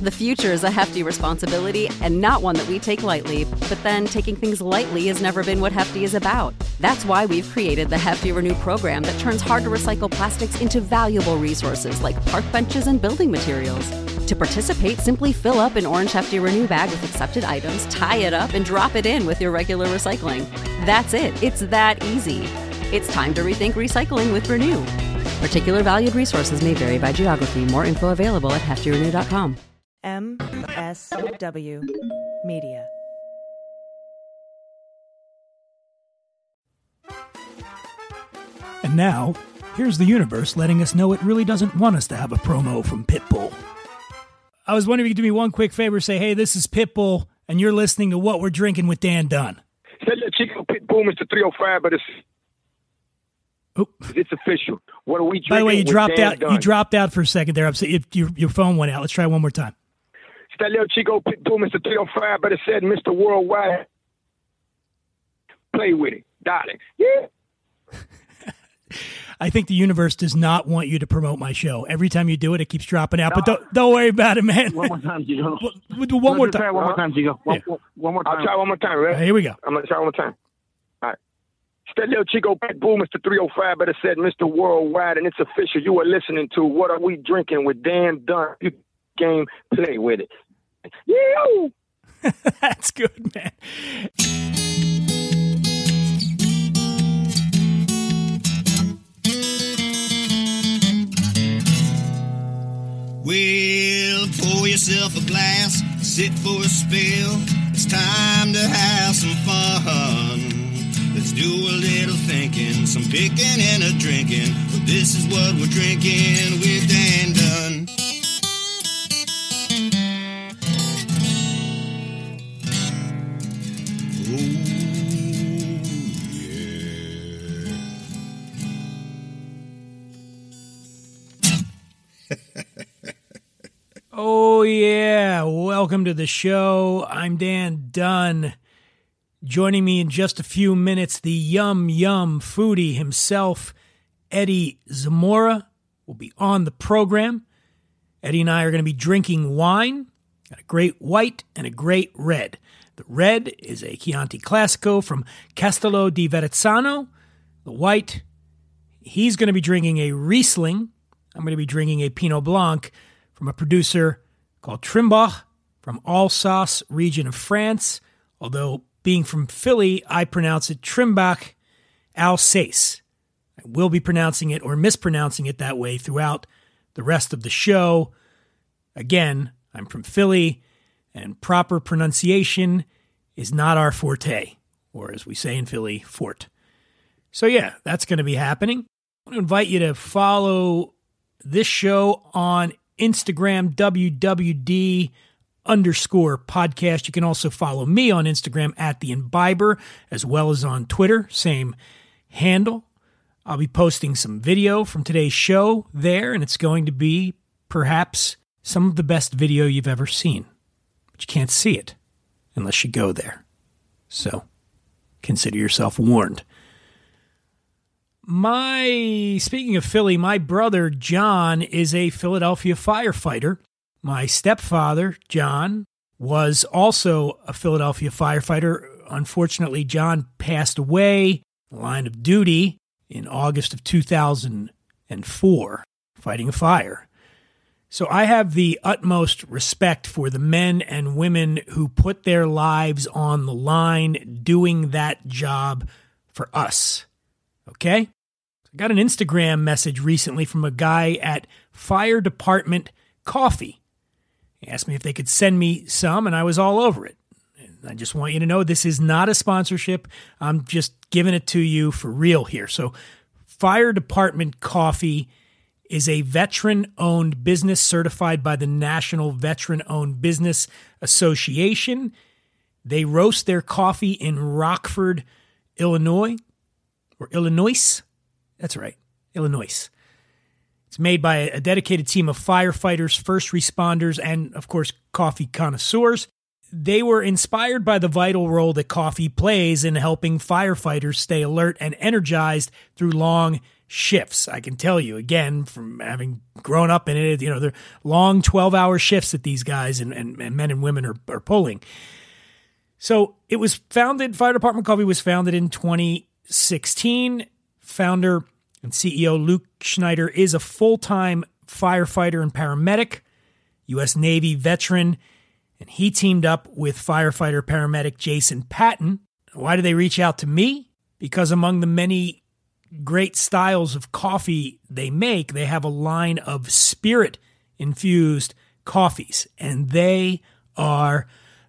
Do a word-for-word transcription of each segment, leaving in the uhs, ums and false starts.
The future is a hefty responsibility and not one that we take lightly, but then taking things lightly has never been what Hefty is about. That's why we've created the Hefty Renew program that turns hard-to-recycle plastics into valuable resources like park benches and building materials. To participate, simply fill up an orange Hefty Renew bag with accepted items, tie it up, and drop it in with your regular recycling. That's it. It's that easy. It's time to rethink recycling with Renew. Particular valued resources may vary by geography. More info available at hefty renew dot com. M S W Media. And now, here's the universe letting us know it really doesn't want us to have a promo from Pitbull. I was wondering if you could do me one quick favor, say, hey, this is Pitbull, and you're listening to What We're Drinking with Dan Dunn. Say, little Chico Pitbull, Mister three oh five, but it's oh. it's official. What are we drinking? By the way, you with dropped Dan out. Dunn? You dropped out for a second there. I'm saying your your phone went out. Let's try one more time. It's that little Chico Pitbull, Mister three oh five, but it said Mister Worldwide. Play with it, darling. Yeah. I think the universe does not want you to promote my show. Every time you do it, it keeps dropping out. No. But don't, don't worry about it, man. One more time, Chico. We'll do one more time. Try one more time, Chico. One, yeah. one more time. I'll try one more time, right? Right, here we go. I'm going to try one more time. All right. It's that little Chico Pitbull, Mister three oh five, but it said Mister Worldwide, and it's official. You are listening to What Are We Drinking with Dan Dunn. You game, play with it. Yeah. That's good, man. Well, pour yourself a glass, sit for a spill. It's time to have some fun. Let's do a little thinking, some picking and a drinking. But this is what we're drinking with Dan Dunn. Oh, yeah. Welcome to the show. I'm Dan Dunn. Joining me in just a few minutes, the Yum Yum foodie himself, Eddie Zamora, will be on the program. Eddie and I are going to be drinking wine, got a great white and a great red. The red is a Chianti Classico from Castello di Verrazzano. The white, he's going to be drinking a Riesling. I'm going to be drinking a Pinot Blanc from a producer called Trimbach from Alsace region of France. Although being from Philly, I pronounce it Trimbach Alsace. I will be pronouncing it or mispronouncing it that way throughout the rest of the show. Again, I'm from Philly, and proper pronunciation is not our forte, or as we say in Philly, fort. So yeah, that's going to be happening. I want to invite you to follow this show on Instagram, W W D underscore podcast. You can also follow me on Instagram at The Imbiber, as well as on Twitter, same handle. I'll be posting some video from today's show there, and it's going to be perhaps some of the best video you've ever seen. But you can't see it unless you go there. So consider yourself warned. My, speaking of Philly, my brother John is a Philadelphia firefighter. My stepfather, John, was also a Philadelphia firefighter. Unfortunately, John passed away in the line of duty in August of two thousand four, fighting a fire. So I have the utmost respect for the men and women who put their lives on the line doing that job for us. Okay? I got an Instagram message recently from a guy at Fire Department Coffee. He asked me if they could send me some, and I was all over it. And I just want you to know this is not a sponsorship. I'm just giving it to you for real here. So Fire Department Coffee is a veteran-owned business certified by the National Veteran-Owned Business Association. They roast their coffee in Rockford, Illinois, or Illinois. That's right, Illinois. It's made by a dedicated team of firefighters, first responders, and, of course, coffee connoisseurs. They were inspired by the vital role that coffee plays in helping firefighters stay alert and energized through long shifts. I can tell you, again, from having grown up in it, you know, they're long twelve-hour shifts that these guys and, and, and men and women are, are pulling. So it was founded, Fire Department Coffee was founded in twenty sixteen. Founder and C E O Luke Schneider is a full-time firefighter and paramedic, U S Navy veteran, and he teamed up with firefighter paramedic Jason Patton. Why did they reach out to me? Because among the many great styles of coffee they make, they have a line of spirit-infused coffees, and they are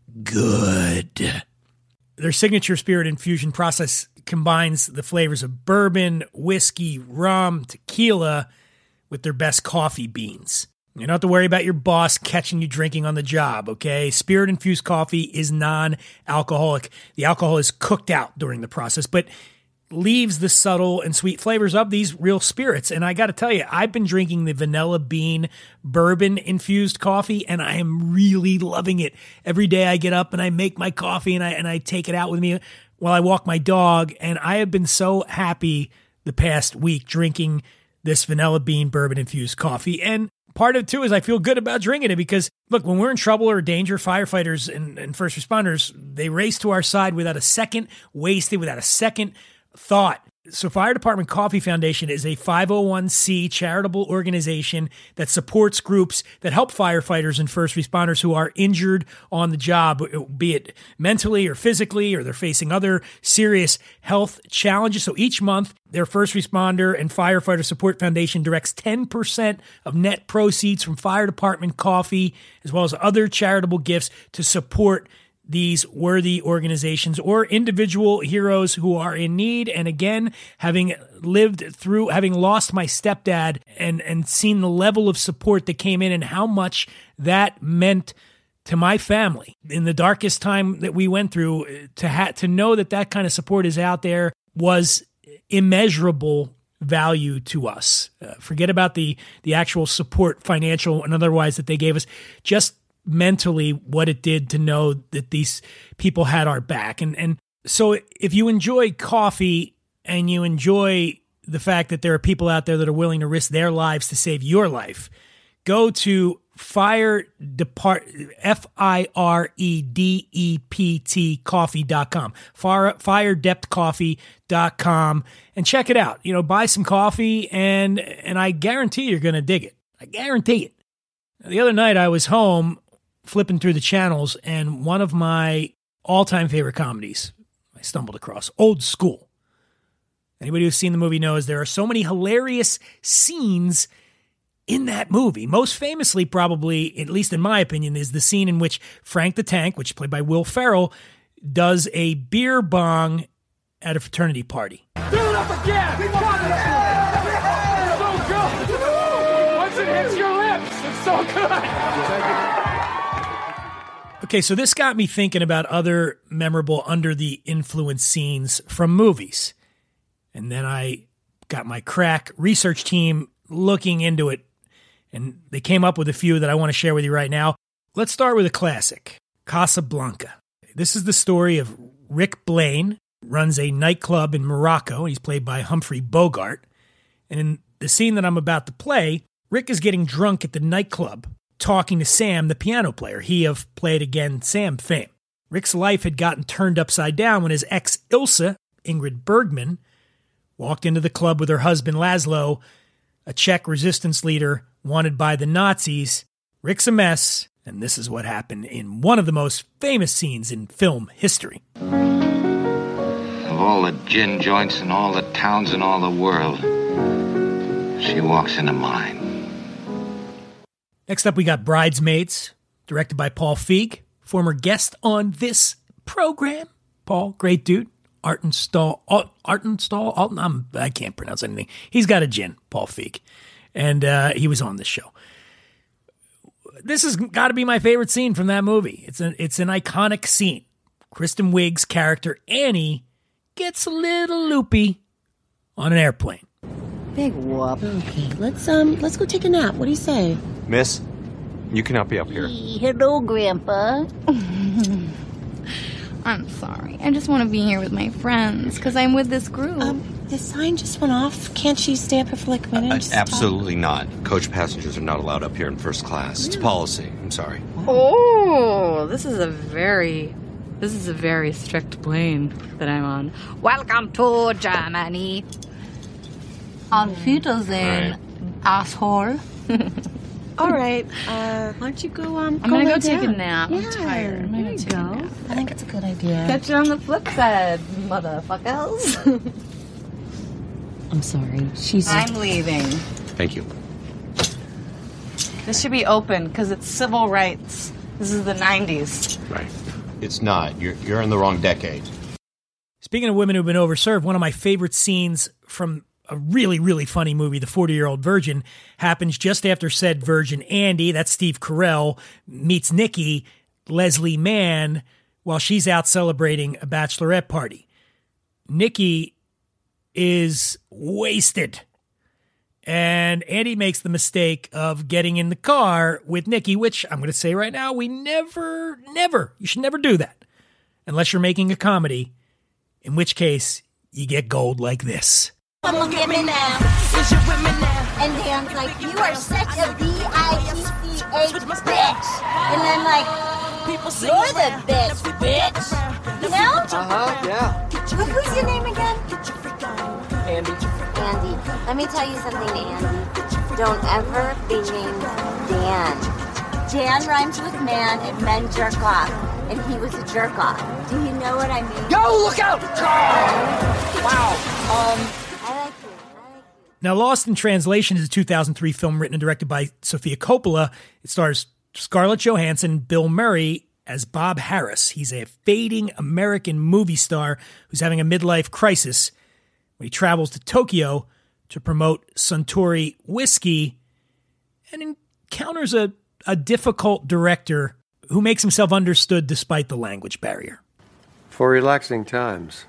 good. Their signature spirit infusion process combines the flavors of bourbon, whiskey, rum, tequila with their best coffee beans. You don't have to worry about your boss catching you drinking on the job, okay? Spirit-infused coffee is non-alcoholic. The alcohol is cooked out during the process, but leaves the subtle and sweet flavors of these real spirits. And I got to tell you, I've been drinking the vanilla bean bourbon infused coffee, and I am really loving it. Every day I get up and I make my coffee and I and I take it out with me while I walk my dog. And I have been so happy the past week drinking this vanilla bean bourbon infused coffee. And part of it too is I feel good about drinking it because, look, when we're in trouble or danger, firefighters and, and first responders, they race to our side without a second wasted, without a second thought. So Fire Department Coffee Foundation is a five oh one c charitable organization that supports groups that help firefighters and first responders who are injured on the job, be it mentally or physically, or they're facing other serious health challenges. So each month, their First Responder and Firefighter Support Foundation directs ten percent of net proceeds from Fire Department Coffee, as well as other charitable gifts, to support these worthy organizations or individual heroes who are in need. And again, having lived through, having lost my stepdad and, and seen the level of support that came in and how much that meant to my family in the darkest time that we went through, to ha- to know that that kind of support is out there was immeasurable value to us. Uh, forget about the the actual support, financial and otherwise, that they gave us. Just mentally what it did to know that these people had our back. And and so if you enjoy coffee and you enjoy the fact that there are people out there that are willing to risk their lives to save your life, go to Fire Depart F I R E D E P T coffee dot com, fire fire depth coffee dot com, and check it out. You know, buy some coffee and and I guarantee you're going to dig it. I guarantee it. The other night I was home flipping through the channels, and one of my all-time favorite comedies I stumbled across, Old School. Anybody who's seen the movie knows there are so many hilarious scenes in that movie. Most famously, probably, at least in my opinion, is the scene in which Frank the Tank, which is played by Will Ferrell, does a beer bong at a fraternity party. Do it up again! We got it! It's so good! Once it hits your lips, it's so good! Okay, so this got me thinking about other memorable under the influence scenes from movies. And then I got my crack research team looking into it, and they came up with a few that I want to share with you right now. Let's start with a classic, Casablanca. This is the story of Rick Blaine, runs a nightclub in Morocco. He's played by Humphrey Bogart. And in the scene that I'm about to play, Rick is getting drunk at the nightclub, talking to Sam, the piano player, he of Play It Again Sam fame. Rick's life had gotten turned upside down when his ex Ilsa, Ingrid Bergman, walked into the club with her husband Laszlo, a Czech resistance leader wanted by the Nazis. Rick's a mess, and this is what happened in one of the most famous scenes in film history. Of all the gin joints in all the towns in all the world, she walks into mine. Next up, we got Bridesmaids, directed by Paul Feig, former guest on this program. Paul, great dude. Artenstall, Artenstall, Alton, I'm, I can't pronounce anything. He's got a gin, Paul Feig, and uh, he was on this show. This has got to be my favorite scene from that movie. It's an it's an iconic scene. Kristen Wiig's character Annie gets a little loopy on an airplane. Big whoop. Okay, let's um let's go take a nap. What do you say? Miss, you cannot be up here. Hello, Grandpa. I'm sorry. I just want to be here with my friends because I'm with this group. Um, the sign just went off. Can't she stay up here for like a minute? Uh, and just absolutely not. Coach passengers are not allowed up here in first class. It's policy. I'm sorry. Oh, this is a very, this is a very strict plane that I'm on. Welcome to Germany. On Wiedersehen, Right. asshole. All right. Uh, why don't you go? Um, I'm gonna lay go take a down. nap. I'm Yeah, tired. I'm there gonna you take go. a nap. I think it's a good idea. Catch you on the flip side, motherfuckers. I'm sorry. She's. I'm leaving. Thank you. This should be open because it's civil rights. This is the nineties. Right. It's not. You're, you're in the wrong decade. Speaking of women who've been overserved, one of my favorite scenes from a really, really funny movie, The forty-Year-Old Virgin, happens just after said virgin Andy, that's Steve Carell, meets Nikki, Leslie Mann, while she's out celebrating a bachelorette party. Nikki is wasted. And Andy makes the mistake of getting in the car with Nikki, which I'm going to say right now, we never, never, you should never do that. Unless you're making a comedy, in which case you get gold like this. Come on, get me now. Is your women now? And Dan's like, you are such a B I T C H bitch. And then like, you're the bitch, bitch. You know? Uh-huh, yeah. What was your name again? Andy. Andy. Let me tell you something, Andy. Don't ever be named Dan. Dan rhymes with man and men jerk off. And he was a jerk off. Do you know what I mean? Yo, look out! Wow. Um... I like you. Now, Lost in Translation is a two thousand three film written and directed by Sofia Coppola. It stars Scarlett Johansson, Bill Murray as Bob Harris. He's a fading American movie star who's having a midlife crisis when he travels to Tokyo to promote Suntory whiskey and encounters a, a difficult director who makes himself understood despite the language barrier. For relaxing times,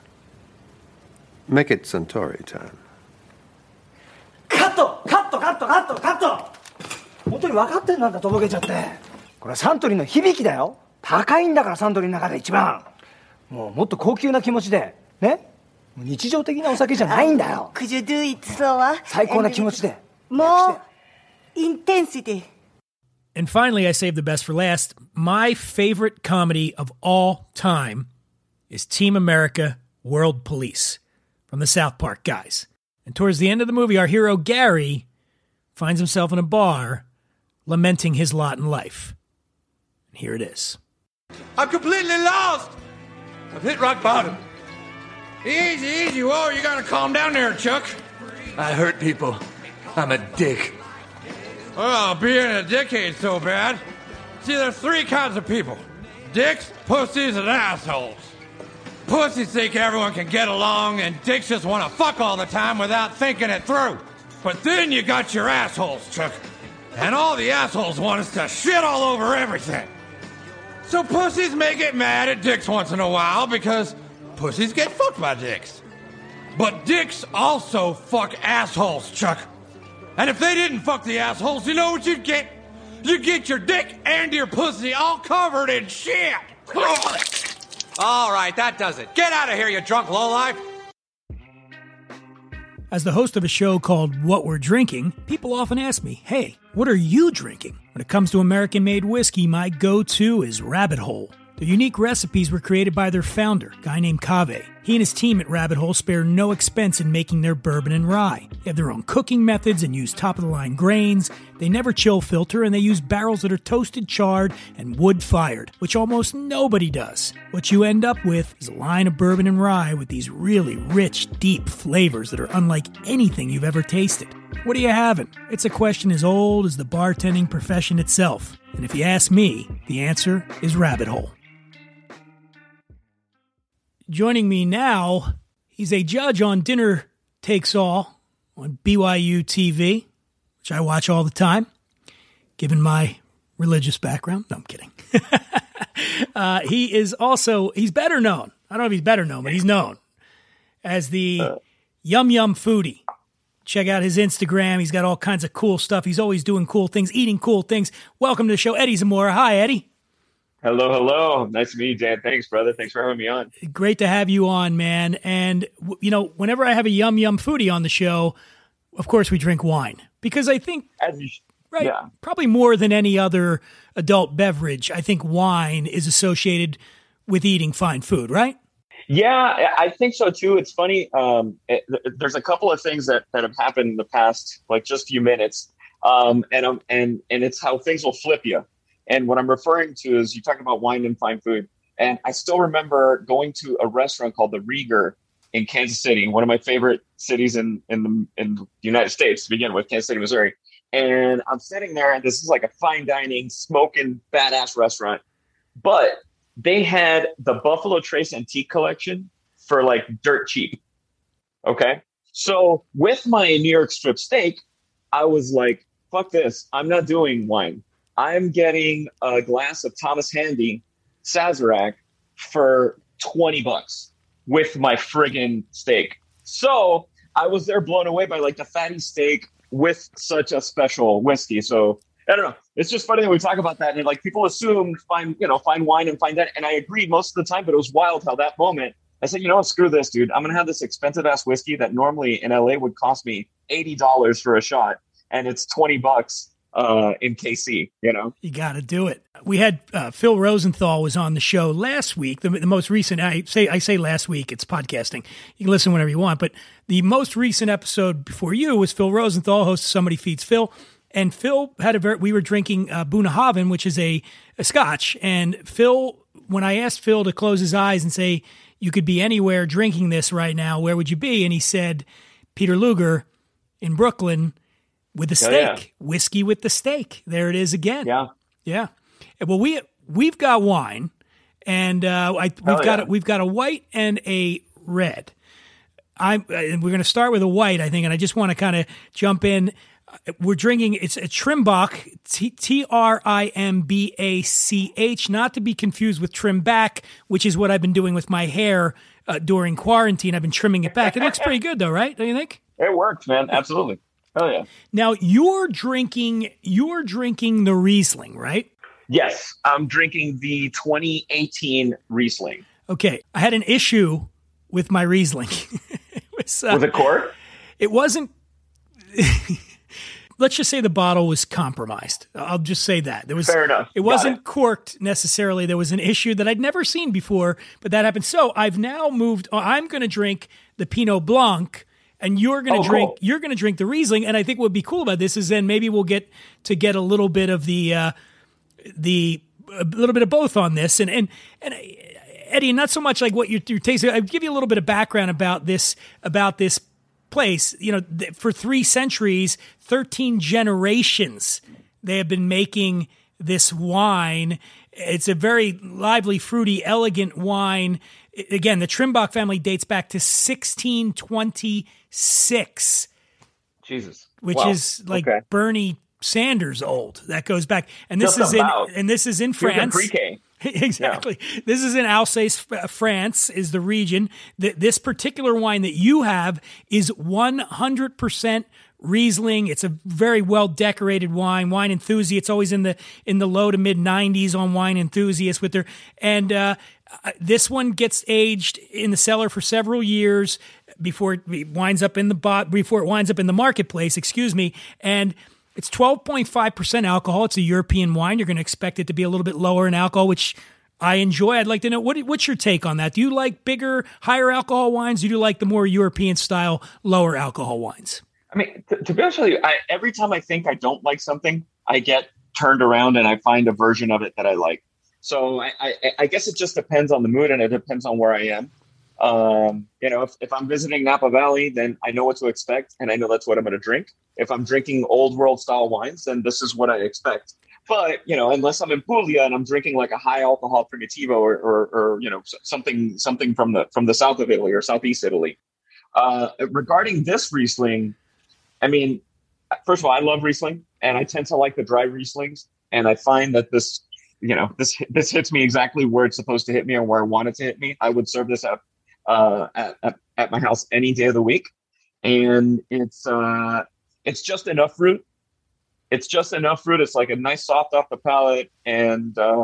make it Suntory time. カットカットカットカットカット本当に分かってんなんだとぼけちゃってこれはサントリーの響きだよ高いんだからサントリーの中で一番もうもっと高級な気持ちでね日常的なお酒じゃないんだよ Could you do it slower? 最高な気持ちで More intensity. And finally, I saved the best for last. My favorite comedy of all time is Team America World Police from the South Park guys. And towards the end of the movie, our hero Gary finds himself in a bar lamenting his lot in life. And here it is. I'm completely lost. I've hit rock bottom. Easy, easy. Whoa, you gotta calm down there, Chuck. I hurt people. I'm a dick. Well, being a dick ain't so bad. See, there's three kinds of people. Dicks, pussies, and assholes. Pussies think everyone can get along, and dicks just want to fuck all the time without thinking it through. But then you got your assholes, Chuck. And all the assholes want is to shit all over everything. So pussies may get mad at dicks once in a while because pussies get fucked by dicks. But dicks also fuck assholes, Chuck. And if they didn't fuck the assholes, you know what you'd get? You'd get your dick and your pussy all covered in shit. All right, that does it. Get out of here, you drunk lowlife. As the host of a show called What We're Drinking, people often ask me, hey, what are you drinking? When it comes to American-made whiskey, my go-to is Rabbit Hole. Their unique recipes were created by their founder, a guy named Cave. He and his team at Rabbit Hole spare no expense in making their bourbon and rye. They have their own cooking methods and use top-of-the-line grains. They never chill filter, and they use barrels that are toasted, charred, and wood-fired, which almost nobody does. What you end up with is a line of bourbon and rye with these really rich, deep flavors that are unlike anything you've ever tasted. What are you having? It's a question as old as the bartending profession itself. And if you ask me, the answer is Rabbit Hole. Joining me now, he's a judge on Dinner Takes All on B Y U T V, which I watch all the time, given my religious background. No, I'm kidding. uh, he is also, he's better known. I don't know if he's better known, but he's known as the uh, Yum Yum Foodie. Check out his Instagram. He's got all kinds of cool stuff. He's always doing cool things, eating cool things. Welcome to the show, Eddie Zamora. Hi, Eddie. Hello, hello. Nice to meet you, Dan. Thanks, brother. Thanks for having me on. Great to have you on, man. And, you know, whenever I have a Yum Yum Foodie on the show, of course we drink wine. Because I think, As you, right, yeah. probably more than any other adult beverage, I think wine is associated with eating fine food, right? Yeah, I think so too. It's funny. Um, it, there's a couple of things that, that have happened in the past, like just few minutes. Um, and, um, and, and it's how things will flip you. And what I'm referring to is you talk about wine and fine food. And I still remember going to a restaurant called the Rieger in Kansas City, one of my favorite cities in, in the, in the United States to begin with, Kansas City, Missouri. And I'm sitting there and this is like a fine dining, smoking, badass restaurant. But they had the Buffalo Trace Antique Collection for like dirt cheap. Okay. So with my New York strip steak, I was like, fuck this. I'm not doing wine. I'm getting a glass of Thomas Handy Sazerac for twenty bucks with my friggin' steak. So I was there blown away by like the fatty steak with such a special whiskey. So I don't know. It's just funny that we talk about that. And like people assume fine, you know, fine wine and fine that. And I agreed most of the time, but it was wild how that moment I said, you know what, screw this, dude. I'm going to have this expensive ass whiskey that normally in L A would cost me eighty dollars for a shot. And it's twenty bucks uh, in K C, you know? You got to do it. We had uh, Phil Rosenthal was on the show last week. The, the most recent, I say, I say last week, it's podcasting. You can listen whenever you want. But the most recent episode before you was Phil Rosenthal, host of Somebody Feeds Phil. And Phil had a very, we were drinking uh, Bunnahabhain, which is a, a scotch. And Phil, when I asked Phil to close his eyes and say, you could be anywhere drinking this right now, where would you be? And he said, Peter Luger in Brooklyn with the steak, oh, yeah. whiskey with the steak. There it is again. Yeah. Yeah. Well, we, we've got wine and uh, I, we've oh, got, yeah. a, we've got a white and a red. I'm, and we're going to start with a white, I think. And I just want to kind of jump in. We're drinking, it's a Trimbach, T R I M B A C H, not to be confused with trim back, which is what I've been doing with my hair uh, during quarantine. I've been trimming it back. It looks pretty good though, right? Don't you think? It works, man. Absolutely. Oh yeah. Now you're drinking, you're drinking the Riesling, right? Yes. I'm drinking the twenty eighteen Riesling. Okay. I had an issue with my Riesling. it was, uh, was it cork? It wasn't... Let's just say the bottle was compromised. I'll just say that. There was, Fair enough. It wasn't it. corked necessarily. There was an issue that I'd never seen before, but that happened. So I've now moved. I'm going to drink the Pinot Blanc, and you're going to oh, drink. Cool. You're going to drink the Riesling. And I think what would be cool about this is then maybe we'll get to get a little bit of the uh, the a little bit of both on this. And and and Eddie, not so much like what you're, you're tasting. I'll give you a little bit of background about this about this. place. You know, th- for three centuries, thirteen generations, they have been making this wine. It's a very lively, fruity, elegant wine. I- again, the Trimbach family dates back to sixteen twenty-six. Jesus. Which wow. is like okay. Bernie Sanders old. That goes back. And this Just is about. in and this is in France. Pre-K. Exactly. Yeah. This is in Alsace, France, is the region. This particular wine that you have is one hundred percent Riesling. It's a very well decorated wine. Wine Enthusiast. It's always in the in the low to mid nineties on Wine Enthusiast with their. And uh, this one gets aged in the cellar for several years before it winds up in the bot before it winds up in the marketplace. Excuse me. And it's twelve point five percent alcohol. It's a European wine. You're going to expect it to be a little bit lower in alcohol, which I enjoy. I'd like to know, what, what's your take on that? Do you like bigger, higher alcohol wines? Do you like the more European style, lower alcohol wines? I mean, to, to be honest with you, I, every time I think I don't like something, I get turned around and I find a version of it that I like. So I, I, I guess it just depends on the mood and it depends on where I am. Um, you know, if, if I'm visiting Napa Valley, then I know what to expect and I know that's what I'm going to drink. If I'm drinking old world style wines, then this is what I expect. But, you know, unless I'm in Puglia and I'm drinking like a high alcohol Primitivo or, or, or you know, something something from the from the south of Italy or southeast Italy. Uh, regarding this Riesling, I mean, first of all, I love Riesling and I tend to like the dry Rieslings. And I find that this, you know, this this hits me exactly where it's supposed to hit me or where I want it to hit me. I would serve this up uh, at, at, at my house any day of the week. And it's uh, it's just enough fruit. It's just enough fruit. It's like a nice soft off the palate. And uh,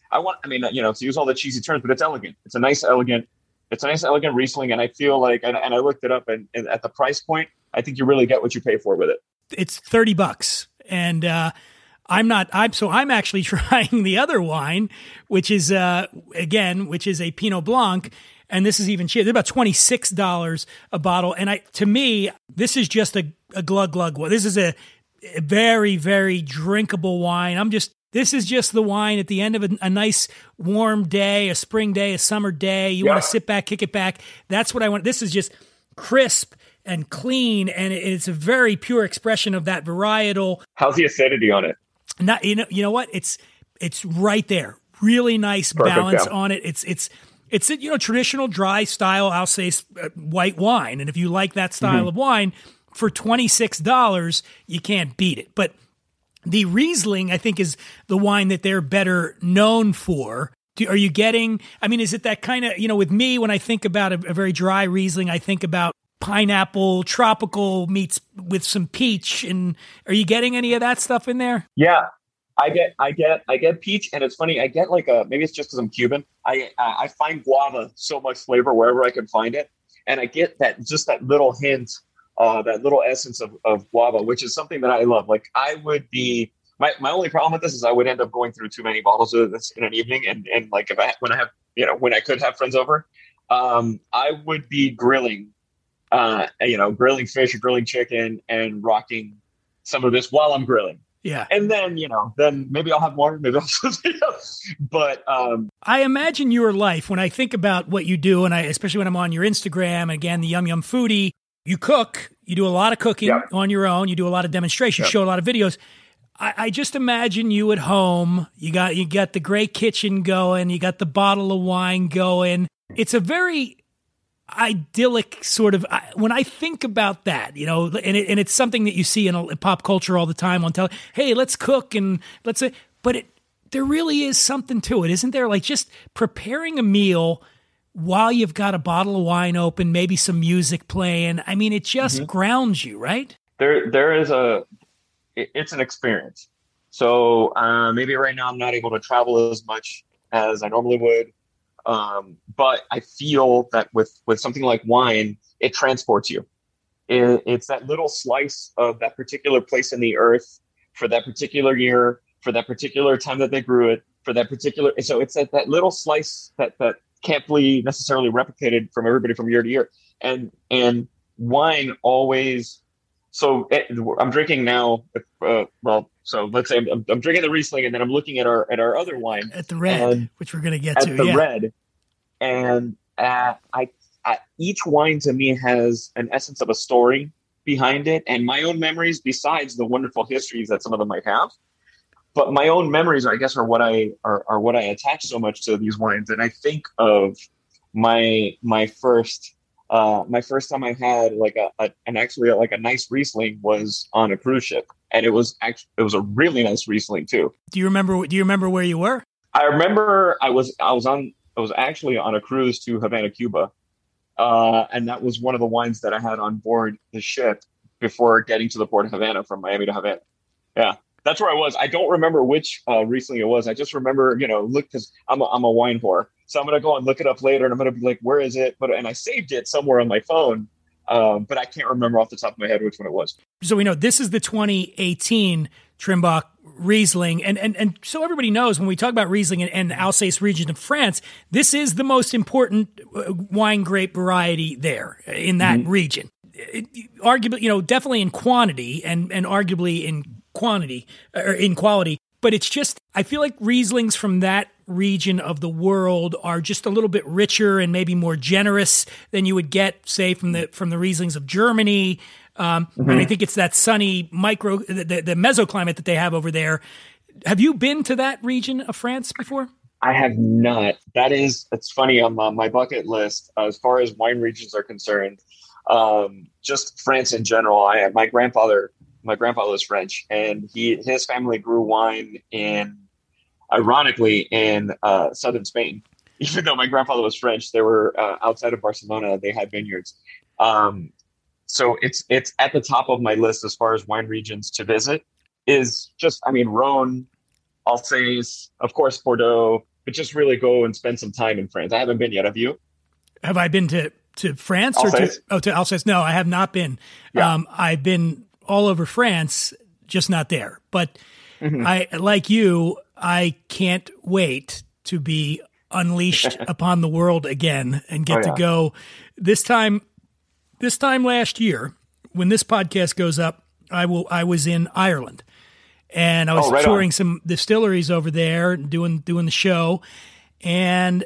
I want, I mean, you know, to use all the cheesy terms, but it's elegant. It's a nice, elegant, it's a nice, elegant Riesling. And I feel like, and, and I looked it up, and, and at the price point, I think you really get what you pay for with it. It's thirty bucks. And, uh, I'm not, I'm, so I'm actually trying the other wine, which is, uh, again, which is a Pinot Blanc. And this is even cheaper. They're about twenty-six dollars a bottle. And I, to me, this is just a, a glug glug. This is a, a very, very drinkable wine. I'm just, this is just the wine at the end of a, a nice warm day, a spring day, a summer day. You yeah. want to sit back, kick it back. That's what I want. This is just crisp and clean. And it's a very pure expression of that varietal. How's the acidity on it? Not, you know, you know what? It's, it's right there. Really nice Perfect, balance yeah. on it. It's, it's, It's a, you know, traditional dry style Alsace uh, white wine. And if you like that style mm-hmm. of wine, for twenty-six dollars, you can't beat it. But the Riesling, I think, is the wine that they're better known for. Do, are you getting, I mean, is it that kind of, you know, with me, when I think about a, a very dry Riesling, I think about pineapple, tropical meets with some peach. And are you getting any of that stuff in there? Yeah. I get, I get, I get peach, and it's funny. I get like a, maybe it's just because I'm Cuban. I, I find guava so much flavor wherever I can find it, and I get that just that little hint, uh, that little essence of, of guava, which is something that I love. Like I would be, my, my only problem with this is I would end up going through too many bottles of this in an evening, and and like if I when I have you know when I could have friends over, um, I would be grilling, uh, you know, grilling fish or grilling chicken and rocking some of this while I'm grilling. Yeah. And then, you know, then maybe I'll have more, maybe I'll something else. But um, I imagine your life, when I think about what you do, and I, especially when I'm on your Instagram, again, the Yum Yum Foodie, you cook, you do a lot of cooking yep. on your own, you do a lot of demonstrations, yep. show a lot of videos. I, I just imagine you at home, you got, you got the great kitchen going, you got the bottle of wine going. It's a very idyllic sort of, when I think about that, you know, and it, and it's something that you see in, a, in pop culture all the time on television. Hey, let's cook and let's, but it, there really is something to it, isn't there? Like just preparing a meal while you've got a bottle of wine open, maybe some music playing. I mean, it just mm-hmm. grounds you, right? There, there is a, it, it's an experience. So uh, maybe right now I'm not able to travel as much as I normally would. Um, but I feel that with, with something like wine, it transports you. It, it's that little slice of that particular place in the earth for that particular year, for that particular time that they grew it, for that particular. So it's that, that little slice that, that can't be necessarily replicated from everybody from year to year. And, and wine always, so it, I'm drinking now, uh, well, so let's say I'm, I'm drinking the Riesling, and then I'm looking at our at our other wine at the red, which we're going to get at to. The yeah. red, and uh, I, I each wine to me has an essence of a story behind it, and my own memories besides the wonderful histories that some of them might have. But my own memories, I guess, are what I are, are what I attach so much to these wines, and I think of my my first. Uh, my first time I had like a, a an actually like a nice Riesling was on a cruise ship, and it was actually it was a really nice Riesling too. Do you remember? Do you remember where you were? I remember I was I was on I was actually on a cruise to Havana, Cuba, uh, and that was one of the wines that I had on board the ship before getting to the port of Havana from Miami to Havana. Yeah, that's where I was. I don't remember which uh, Riesling it was. I just remember, you know, look, because I'm a, I'm a wine whore. So I'm going to go and look it up later, and I'm going to be like, where is it? But and I saved it somewhere on my phone, um, but I can't remember off the top of my head which one it was. So we know this is the twenty eighteen Trimbach Riesling. And, and, and so everybody knows when we talk about Riesling and, and Alsace region of France, this is the most important wine grape variety there in that mm-hmm. region. It, arguably, you know, definitely in quantity and, and arguably in quantity or in quality. But it's just, I feel like Rieslings from that region of the world are just a little bit richer and maybe more generous than you would get, say, from the from the Rieslings of Germany. Um, mm-hmm. And I think it's that sunny micro, the, the, the mesoclimate that they have over there. Have you been to that region of France before? I have not. That is, it's funny on my, my bucket list uh, as far as wine regions are concerned. Um, just France in general. I my grandfather. My grandfather was French, and he his family grew wine in, ironically, in uh, southern Spain. Even though my grandfather was French, they were uh, outside of Barcelona. They had vineyards, um, so it's it's at the top of my list as far as wine regions to visit. Is just, I mean, Rhone, Alsace, of course, Bordeaux, but just really go and spend some time in France. I haven't been yet. Have you? Have I been to, to France or Alsace? to, oh, to Alsace? No, I have not been. Yeah. Um, I've been all over France, just not there. But Mhm. I, like you, I can't wait to be unleashed upon the world again and get Oh, yeah. to go this time. This time last year, when this podcast goes up, I will. I was in Ireland, and I was Oh, right touring on. some distilleries over there, and doing doing the show, and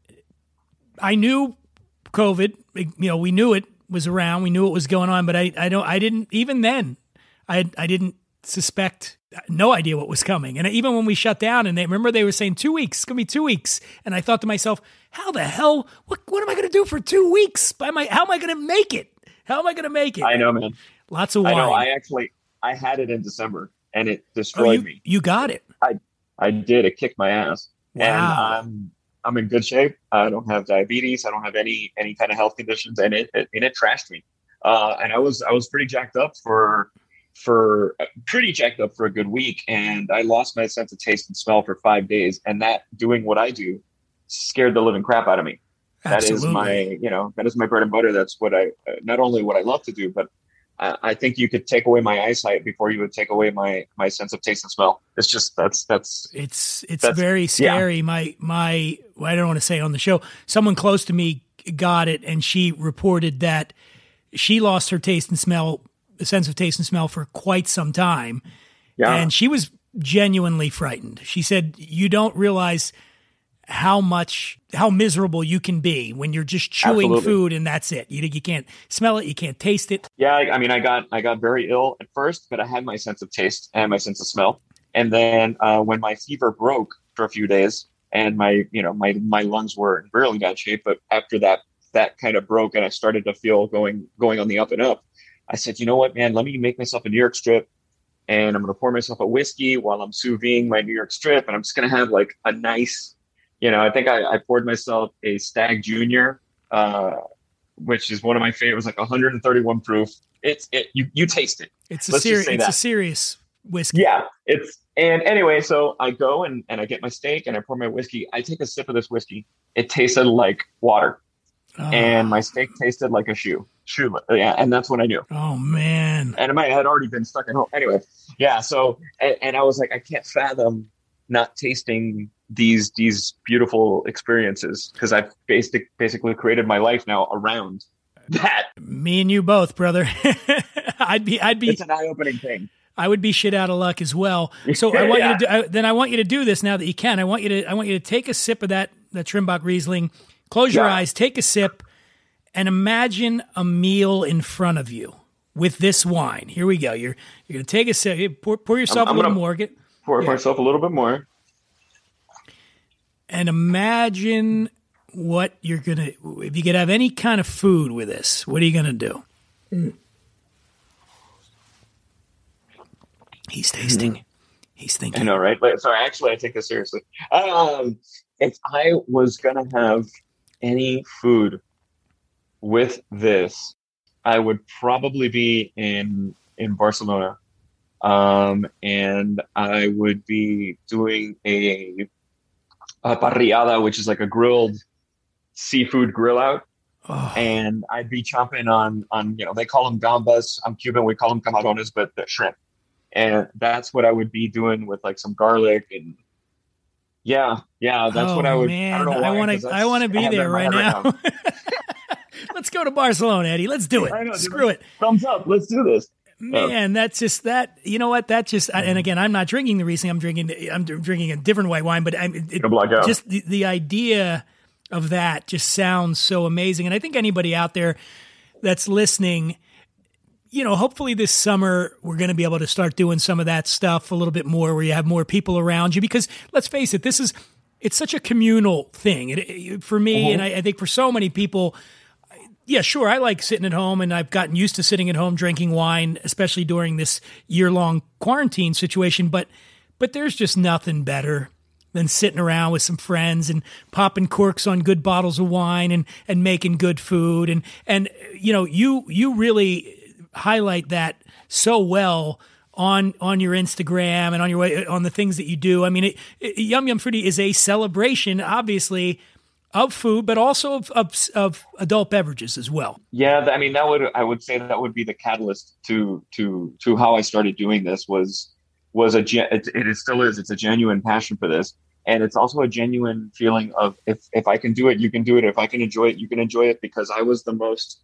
I knew COVID. You know, we knew it was around. We knew it was going on, but I, I don't. I didn't even then. I I didn't suspect. No idea what was coming. And even when we shut down, and they remember they were saying two weeks. It's gonna be two weeks. And I thought to myself, how the hell? What what am I gonna do for two weeks? By my how am I gonna make it? How am I gonna make it? I know, man. Lots of I wine. know. I actually I had it in December, and it Oh, destroyed you, me. you got it. I I did. It kicked my ass. Wow. And I'm I'm in good shape. I don't have diabetes. I don't have any any kind of health conditions, and it, it and it trashed me. Uh, and I was I was pretty jacked up for for pretty jacked up for a good week, and I lost my sense of taste and smell for five days. And that doing what I do scared the living crap out of me. That is Absolutely. my you know that is my bread and butter. That's what I uh, not only what I love to do, but I, I think you could take away my eyesight before you would take away my my sense of taste and smell. It's just that's that's It's it's that's- very yeah. scary. My my well, I don't want to say on the show. Someone close to me got it, and she reported that she lost her taste and smell, the sense of taste and smell, for quite some time. Yeah. And she was genuinely frightened. She said, "You don't realize how much how miserable you can be when you're just chewing Absolutely. food and that's it. You you can't smell it, you can't taste it." Yeah, I, I mean, I got I got very ill at first, but I had my sense of taste and my sense of smell. And then uh, when my fever broke for a few days, and my you know my my lungs were in really bad shape, but after that that kind of broke, and I started to feel going going on the up and up, I said, you know what, man, let me make myself a New York strip, and I'm going to pour myself a whiskey while I'm sous videing my New York strip, and I'm just going to have like a nice, you know, I think I, I poured myself a Stag Junior, uh, which is one of my favorites, like one hundred thirty-one proof. It's it you you taste it. It's a Let's just serious say it's a that. serious whiskey. Yeah, it's and anyway, so I go and, and I get my steak and I pour my whiskey. I take a sip of this whiskey. It tasted like water, Oh. and my steak tasted like a shoe. Shoe, yeah, and that's when I knew. Oh man! And I had already been stuck at home. Anyway, yeah. So and, and I was like, I can't fathom not tasting these these beautiful experiences, because I've basic, basically created my life now around that. Me and you both, brother. I'd be I'd be It's an eye-opening thing. I would be shit out of luck as well. So I want Yeah. you to do, I, then I want you to do this now that you can. I want you to I want you to take a sip of that that Trimbach Riesling. Close your Yeah. eyes, take a sip, and imagine a meal in front of you with this wine. Here we go. You're you're gonna take a sip. Pour, pour yourself I'm a little gonna more. Get, Pour yeah. myself a little bit more. And imagine what you're gonna. If you could have any kind of food with this, what are you gonna do? He's tasting. He's thinking. I know, right? But sorry, actually, I take this seriously. Um, if I was gonna have any food with this, I would probably be in in Barcelona, um, and I would be doing a, a parrillada, which is like a grilled seafood grill out. Oh. And I'd be chomping on on you know they call them gambas. I'm Cuban, we call them camarones, but the shrimp. And that's what I would be doing with like some garlic and yeah, yeah, that's oh, what I would. Man, I don't know why. want 'cause to. that's- I want to I be have that there in my right head now. Let's go to Barcelona, Eddie. Let's do it. I know, dude. Screw it. Thumbs up. Let's do this. Man, that's just that. You know what? That just. And again, I'm not drinking the Riesling. I'm drinking. I'm drinking a different white wine. But I'm it, Gonna black out. just the, the idea of that just sounds so amazing. And I think anybody out there that's listening, you know, hopefully this summer we're going to be able to start doing some of that stuff a little bit more, where you have more people around you. Because let's face it, this is it's such a communal thing. It, it, for me, Mhm. and I, I think for so many people. Yeah, sure. I like sitting at home, and I've gotten used to sitting at home drinking wine, especially during this year-long quarantine situation. But, but there's just nothing better than sitting around with some friends and popping corks on good bottles of wine and and making good food. And and you know, you you really highlight that so well on on your Instagram and on your way on the things that you do. I mean, it, it, Yum Yum Foodie is a celebration, obviously, of food, but also of, of of adult beverages as well. Yeah, I mean, that would I would say that would be the catalyst to to to how I started doing this. Was was a it, it is still is it's a genuine passion for this, and it's also a genuine feeling of if if I can do it, you can do it. If I can enjoy it, you can enjoy it. Because I was the most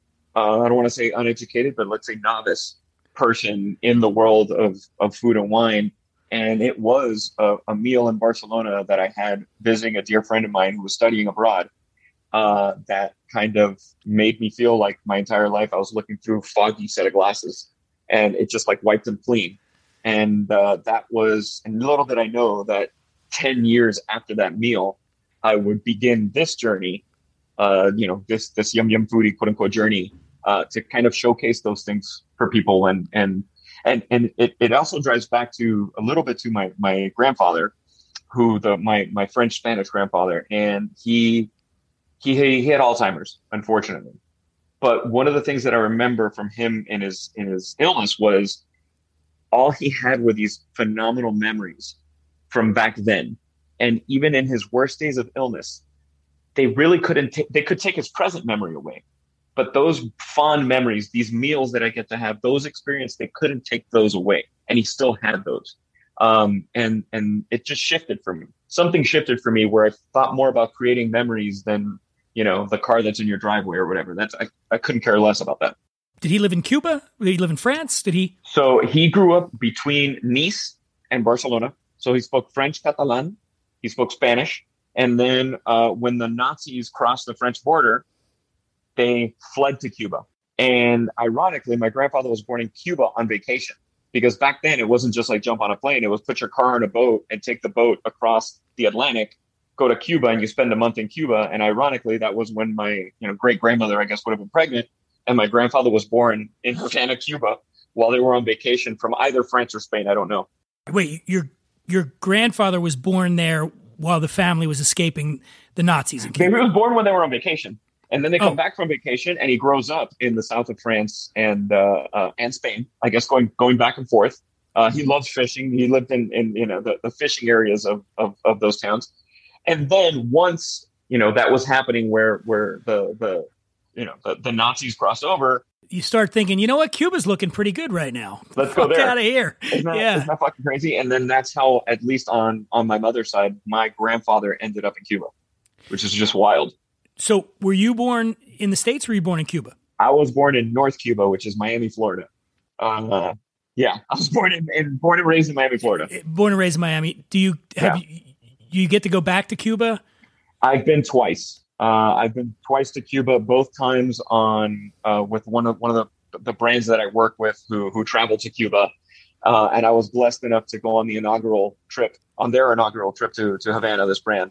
uh, I don't want to say uneducated, but let's say novice person in the world of of food and wine. And it was a, a meal in Barcelona that I had visiting a dear friend of mine who was studying abroad uh, that kind of made me feel like my entire life I was looking through a foggy set of glasses, and it just like wiped them clean. And uh, that was, and little did I know that ten years after that meal, I would begin this journey, uh, you know, this this Yum Yum Foodie quote unquote journey uh, to kind of showcase those things for people. And and And and it, it also drives back to a little bit to my my grandfather, who the my my French Spanish grandfather, and he he he had Alzheimer's, unfortunately. But one of the things that I remember from him in his in his illness was all he had were these phenomenal memories from back then. And even in his worst days of illness, they really couldn't t- they could take his present memory away. But those fond memories, these meals that I get to have, those experiences, they couldn't take those away. And he still had those. Um, and and it just shifted for me. Something shifted for me where I thought more about creating memories than, you know, the car that's in your driveway or whatever. That's I, I couldn't care less about that. Did he live in Cuba? Did he live in France? Did he? So he grew up between Nice and Barcelona. So he spoke French, Catalan. He spoke Spanish. And then uh, when the Nazis crossed the French border, they fled to Cuba. And ironically, my grandfather was born in Cuba on vacation, because back then it wasn't just like jump on a plane. It was put your car in a boat and take the boat across the Atlantic, go to Cuba, and you spend a month in Cuba. And ironically, that was when my you know great grandmother, I guess, would have been pregnant. And my grandfather was born in Havana, Cuba, while they were on vacation from either France or Spain. I don't know. Wait, your your grandfather was born there while the family was escaping the Nazis in Cuba? He was born when they were on vacation. And then they come Oh. back from vacation, and he grows up in the south of France and uh, uh, and Spain, I guess, going going back and forth. Uh, he loves fishing. He lived in, in you know the, the fishing areas of, of of those towns. And then once you know that was happening, where where the the you know the, the Nazis crossed over, You start thinking, you know what? Cuba's looking pretty good right now. let's go Fuck there. out of here. Isn't that, Yeah. isn't that fucking crazy? And then that's how, at least on on my mother's side, my grandfather ended up in Cuba, which is just wild. So were you born in the States or were you born in Cuba? I was born in North Cuba, which is Miami, Florida. Uh, yeah, I was born in, in born and raised in Miami, Florida. Born and raised in Miami. Do you have Yeah. you, you get to go back to Cuba? I've been twice. Uh, I've been twice to Cuba, both times on uh, with one of one of the, the brands that I work with who who traveled to Cuba, uh, and I was blessed enough to go on the inaugural trip, on their inaugural trip to to Havana, this brand,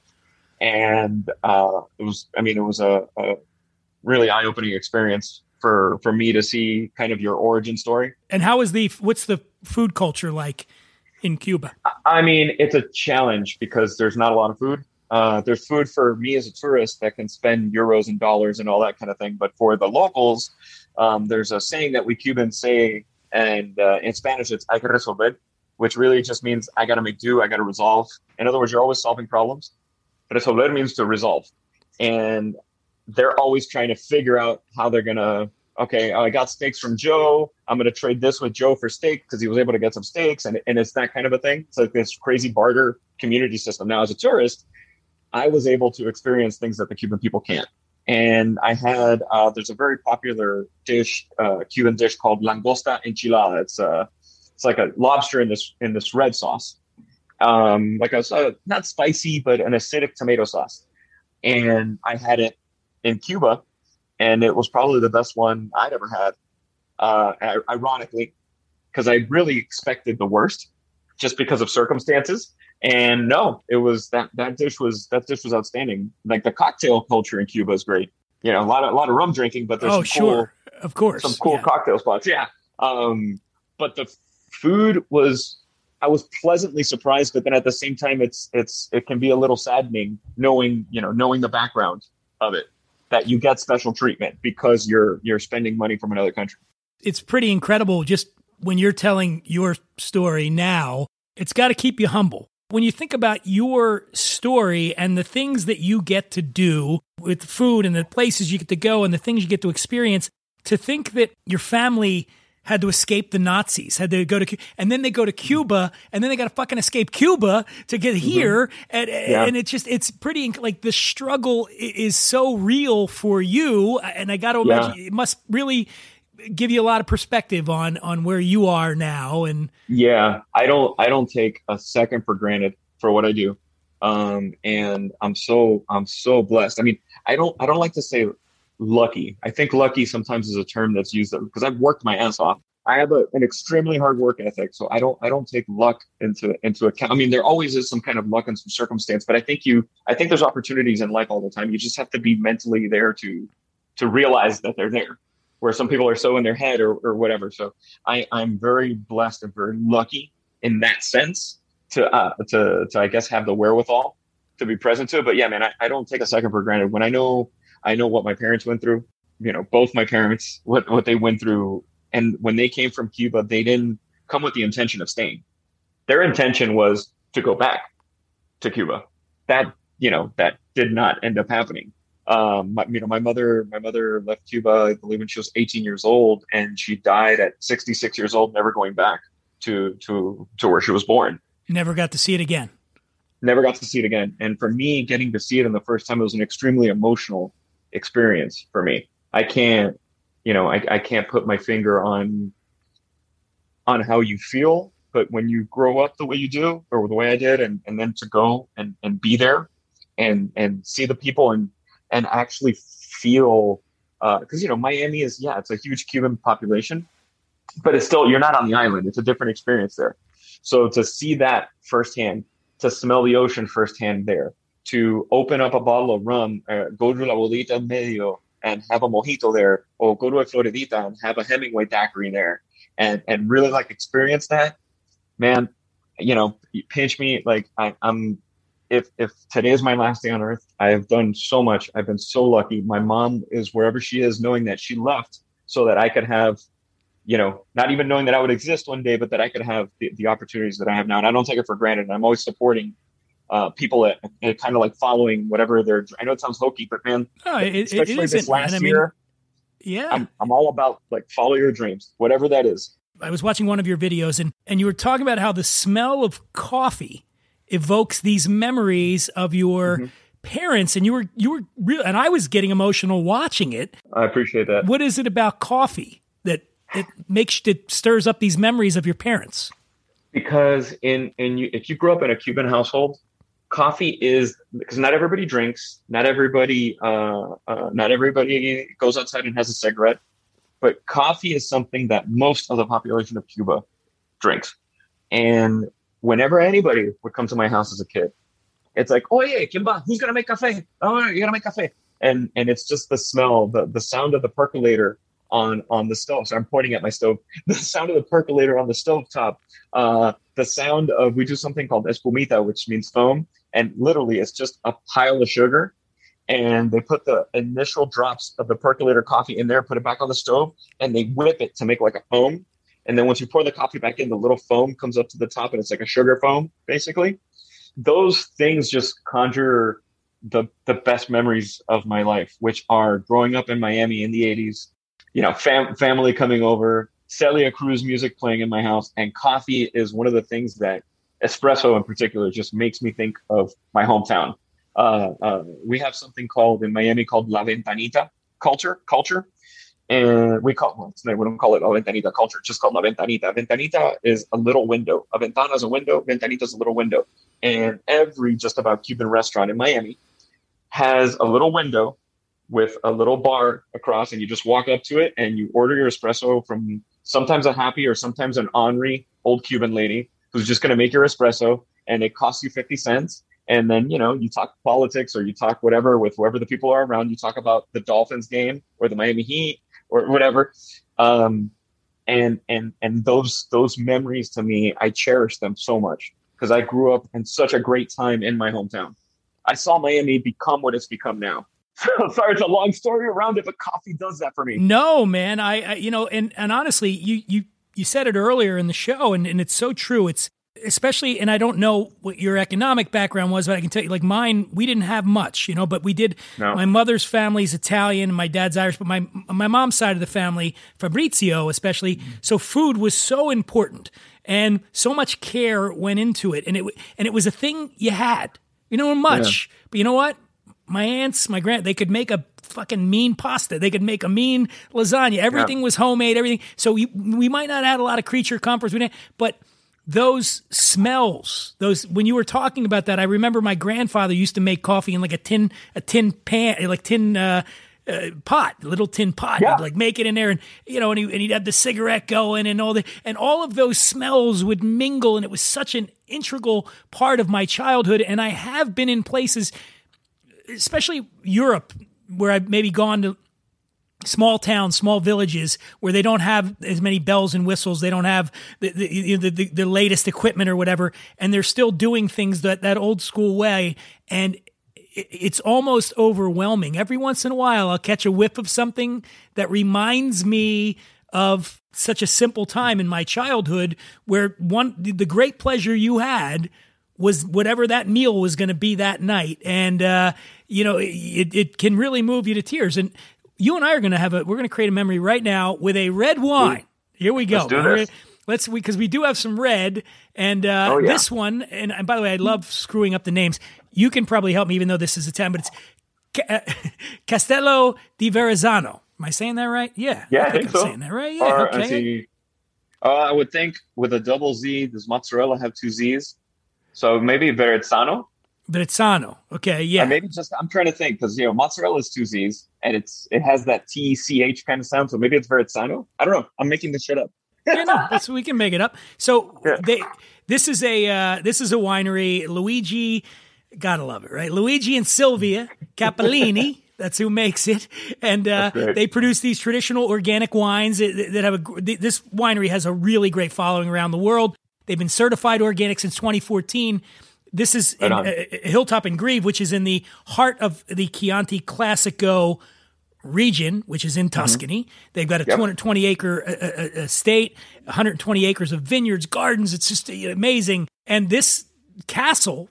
and uh, it was, I mean, it was a, a really eye-opening experience for for me to see kind of your origin story. And how is the what's the food culture like in Cuba? I mean, it's a challenge because there's not a lot of food. Uh, there's food for me as a tourist that can spend euros and dollars and all that kind of thing. But for the locals, um, there's a saying that we Cubans say, and uh, in Spanish, it's hay que resolver, which really just means I got to make do, I got to resolve. In other words, you're always solving problems. Resolver means to resolve. And they're always trying to figure out how they're going to, okay, I got steaks from Joe. I'm going to trade this with Joe for steak because he was able to get some steaks. And, and it's that kind of a thing. It's like this crazy barter community system. Now, as a tourist, I was able to experience things that the Cuban people can't. And I had, uh, there's a very popular dish, uh, Cuban dish called langosta enchilada. It's uh, it's like a lobster in this in this red sauce, um, like a uh, not spicy, but an acidic tomato sauce. And I had it in Cuba, and it was probably the best one I'd ever had. Uh, ironically, because I really expected the worst, just because of circumstances. And no, it was that that dish was that dish was outstanding. Like the cocktail culture in Cuba is great. You know, a lot of a lot of rum drinking, but there's Oh, some sure. cool, Of course. some cool Yeah. cocktail spots. Yeah. Um, but the food was, I was pleasantly surprised, but then at the same time, it's it's it can be a little saddening knowing you know knowing the background of it, that you get special treatment because you're you're spending money from another country. It's pretty incredible just when you're telling your story now, it's got to keep you humble. When you think about your story and the things that you get to do with food and the places you get to go and the things you get to experience, to think that your family had to escape the Nazis, had to go to, and then they go to Cuba, and then they got to fucking escape Cuba to get here. Mm-hmm. And, yeah. and it's just, it's pretty, like the struggle is so real for you. And I got to imagine yeah. it must really give you a lot of perspective on, on where you are now. And yeah, I don't, I don't take a second for granted for what I do. Um, and I'm so, I'm so blessed. I mean, I don't, I don't like to say lucky. I think lucky sometimes is a term that's used because I've worked my ass off. I have a, an extremely hard work ethic, so I don't I don't take luck into into account. I mean, there always is some kind of luck and some circumstance, but I think you I think there's opportunities in life all the time. You just have to be mentally there to to realize that they're there. Where some people are so in their head or or whatever. So I I'm very blessed and very lucky in that sense to uh to to I guess have the wherewithal to be present to it. But yeah, man, I, I don't take a second for granted when I know. I know what my parents went through, you know, both my parents, what, what they went through. And when they came from Cuba, they didn't come with the intention of staying. Their intention was to go back to Cuba. That, you know, that did not end up happening. Um, my, you know, my mother, my mother left Cuba, I believe when she was eighteen years old, and she died at sixty-six years old, never going back to, to, to where she was born. Never got to see it again. Never got to see it again. And for me, getting to see it in the first time, it was an extremely emotional experience for me. I can't, you know, I, I can't put my finger on, on how you feel, but when you grow up the way you do, or the way I did, and, and then to go and, and be there and, and see the people and, and actually feel, uh, cause you know, Miami is, yeah, it's a huge Cuban population, but it's still, you're not on the island. It's a different experience there. So to see that firsthand, to smell the ocean firsthand there, to open up a bottle of rum, uh, go to La Bodita en Medio and have a mojito there, or go to a Floridita and have a Hemingway daiquiri there, and and really like experience that, man. You know, you pinch me like I, I'm. If if today is my last day on earth, I have done so much. I've been so lucky. My mom is wherever she is, knowing that she left so that I could have, you know, not even knowing that I would exist one day, but that I could have the, the opportunities that I have now. And I don't take it for granted. And I'm always supporting uh, people that, that kind of like following whatever they're, I know it sounds hokey, but man, no, it, especially it this last man. I year, mean, yeah, I'm, I'm all about like follow your dreams, whatever that is. I was watching one of your videos and, and you were talking about how the smell of coffee evokes these memories of your mm-hmm. parents, and you were, you were real, and I was getting emotional watching it. I appreciate that. What is it about coffee that it makes, it stirs up these memories of your parents? Because in, in you, if you grew up in a Cuban household, coffee is, because not everybody drinks, not everybody, uh, uh, not everybody goes outside and has a cigarette, but coffee is something that most of the population of Cuba drinks. And whenever anybody would come to my house as a kid, it's like, oh yeah, ¿quién va? Who's gonna make cafe? Oh, you're gonna make cafe. And and it's just the smell, the the sound of the percolator on on the stove. So I'm pointing at my stove. The sound of the percolator on the stovetop. Uh, the sound of, we do something called espumita, which means foam. And literally it's just a pile of sugar. And they put the initial drops of the percolator coffee in there, put it back on the stove, and they whip it to make like a foam. And then once you pour the coffee back in, the little foam comes up to the top and it's like a sugar foam, basically. Those things just conjure the the best memories of my life, which are growing up in Miami in the eighties, you know, fam- family coming over, Celia Cruz music playing in my house, and coffee is one of the things that, espresso in particular, just makes me think of my hometown. Uh, uh, we have something called in Miami called La Ventanita culture, culture. And we call well, we don't call it La Ventanita culture, it's just called La Ventanita. Ventanita is a little window. A ventana is a window. Ventanita is a little window. And every just about Cuban restaurant in Miami has a little window with a little bar across, and you just walk up to it and you order your espresso from sometimes a happy or sometimes an ornery old Cuban lady who's just going to make your espresso, and it costs you fifty cents. And then, you know, you talk politics or you talk whatever with whoever the people are around. You talk about the Dolphins game or the Miami Heat or whatever. Um, and, and, and those, those memories to me, I cherish them so much because I grew up in such a great time in my hometown. I saw Miami become what it's become now. Sorry, it's a long story around it, but coffee does that for me. No, man. I, I you know, and, and honestly, you, you, you said it earlier in the show, and, and it's so true. It's especially, and I don't know what your economic background was, but I can tell you, like mine, we didn't have much, you know, but we did. No. My mother's family's Italian, my dad's Irish, but my my mom's side of the family, Fabrizio especially, so food was so important, and so much care went into it, and it and it was a thing you had, you know, much, yeah. But you know what? My aunts, my grand, they could make a fucking mean pasta. They could make a mean lasagna. Everything yeah. was homemade, everything. So we, we might not have a lot of creature comforts, we didn't, but those smells, those, when you were talking about that, I remember my grandfather used to make coffee in like a tin, a tin pan, like tin, uh, uh pot, a little tin pot, yeah. He'd like make it in there, and you know, and, he, and he'd have the cigarette going, and all the, and all of those smells would mingle, and it was such an integral part of my childhood. And I have been in places, especially Europe, where I've maybe gone to small towns, small villages where they don't have as many bells and whistles. They don't have the the, the, the, the latest equipment or whatever, and they're still doing things that, that old school way. And it, it's almost overwhelming. Every once in a while, I'll catch a whiff of something that reminds me of such a simple time in my childhood where one the great pleasure you had was whatever that meal was going to be that night. And, uh, you know, it, it can really move you to tears. And you and I are going to have a, we're going to create a memory right now with a red wine. Here we go. Let's do this. Let's, because we, we do have some red, and uh, oh, yeah. this one, and, and by the way, I love screwing up the names. You can probably help me, even though this is Italian, but it's uh, Castello di Verrazzano. Am I saying that right? Yeah. Yeah, I, I think, think so. I'm saying that right? Yeah, or, okay. See, uh, I would think with a double Z, does mozzarella have two Z's? So maybe Verrazzano. Verrazzano. Okay, yeah. Or maybe just, I'm trying to think, because, you know, mozzarella is two Z's, and it's it has that T C H kind of sound, so maybe it's Verrazzano. I don't know. I'm making this shit up. yeah, no, that's, we can make it up. So yeah. they, this is a uh, this is a winery. Luigi, gotta love it, right? Luigi and Silvia Capellini. That's who makes it, and uh, they produce these traditional organic wines that, that have a. This winery has a really great following around the world. They've been certified organic since twenty fourteen. This is in, uh, Hilltop and Grieve, which is in the heart of the Chianti Classico region, which is in Tuscany. Mm-hmm. They've got a yep. two hundred twenty acre uh, estate, one hundred twenty acres of vineyards, gardens. It's just amazing. And this castle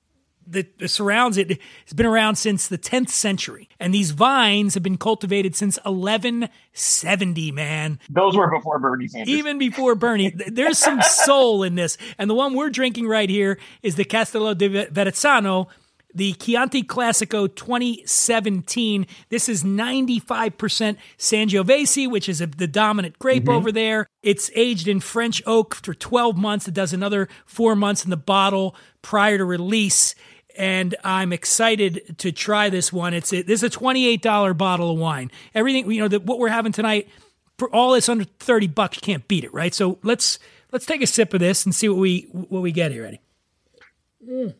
that surrounds it has been around since the tenth century. And these vines have been cultivated since eleven seventy, man. Those were before Bernie Sanders. Even before Bernie. There's some soul in this. And the one we're drinking right here is the Castello di Verrazzano, the Chianti Classico twenty seventeen. This is ninety-five percent Sangiovese, which is a, the dominant grape mm-hmm. over there. It's aged in French oak for twelve months. It does another four months in the bottle prior to release. And I'm excited to try this one. It's a, this is a twenty-eight dollars bottle of wine. Everything, you know, the, what we're having tonight, for all this under thirty bucks, you can't beat it, right? So let's let's take a sip of this and see what we what we get here. Ready? Mm.